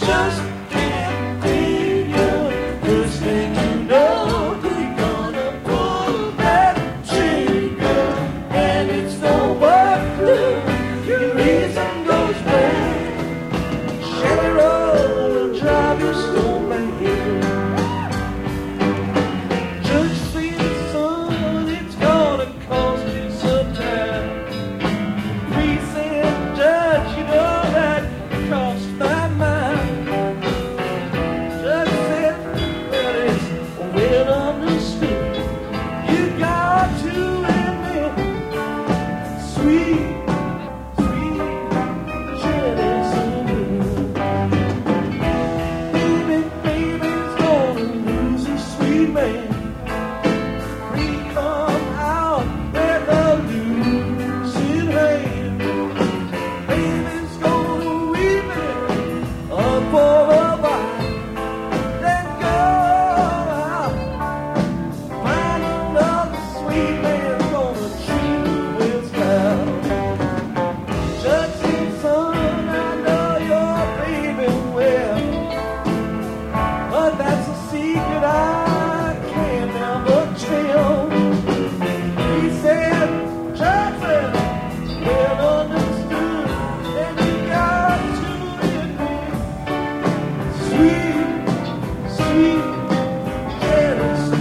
just can't figure. First thing you know, you're gonna pull that trigger, and it's no wonder your reason goes bad. Chevy roll will drive you snowman. Judge see the sun, it's gonna cost you some time. Precinct judge, you know that cost my mind. Judge said that it's well understood. You got to admit, sweet, sweet jealousy. Baby's gonna lose his sweet man. We come out with a losing hand. Baby's gonna weep it up for a while, then go out, find another sweet man gonna treat you with style. Judge said, son, I know your baby well, but that's a secret I can never tell. He said, Judge said, well understood, and you got to admit, sweet, sweet jealousy.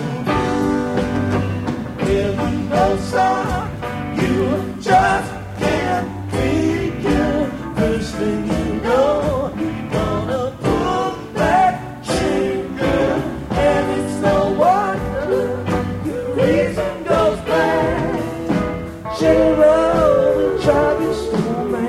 Well, you know, son, you just can't figure. First thing you know, you're gonna pull that trigger, and it's no wonder your reason goes bad. Chevy roll will drive you snowman.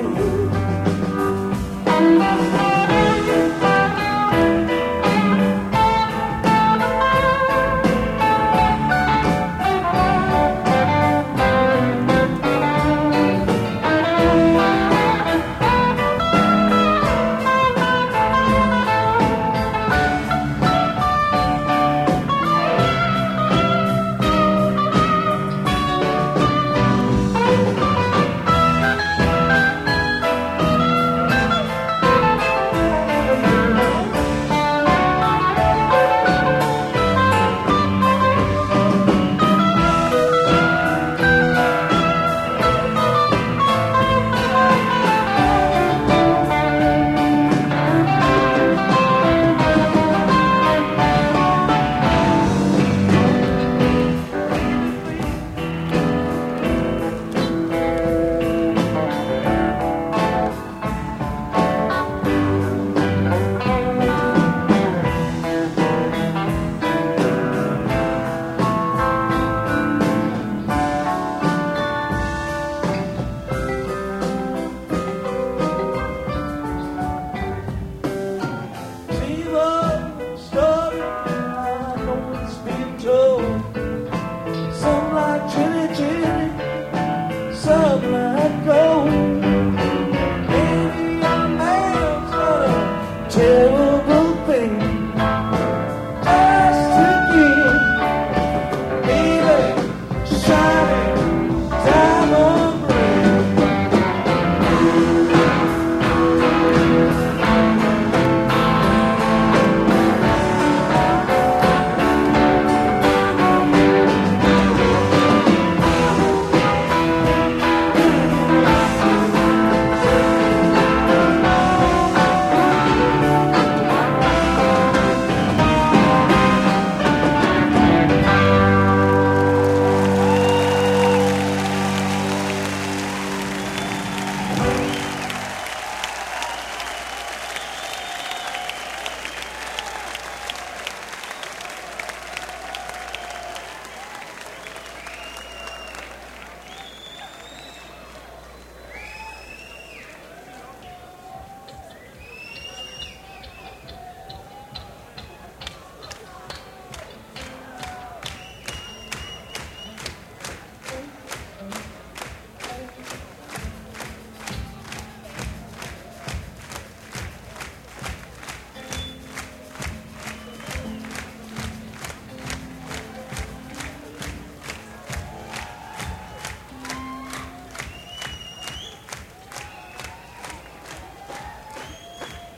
See the story, I know it's been told. Some like Jenny, Jenny, some like gold. Maybe a man's gonna tell